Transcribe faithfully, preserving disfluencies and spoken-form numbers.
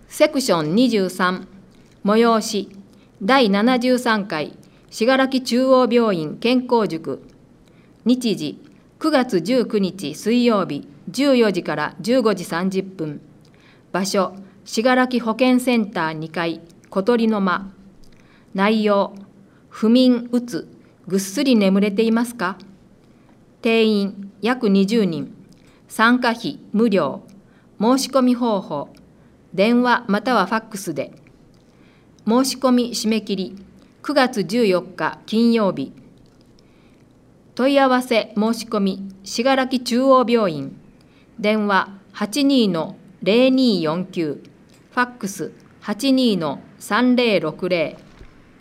セクションにじゅうさん、催しだいななじゅうさんかい信楽中央病院健康塾。日時くがつじゅうくにち水曜日じゅうよじからじゅうごじさんじゅっぷん。場所信楽保健センターにかい小鳥の間。内容不眠うつぐっすり眠れていますか。定員約にじゅうにん。参加費無料。申し込み方法電話またはファックスで。申し込み締め切りくがつじゅうよっか金曜日。問い合わせ申し込み信楽中央病院。電話 はちにーのぜろにーよんきゅう、ファックス はちにーのさんぜろろくぜろ。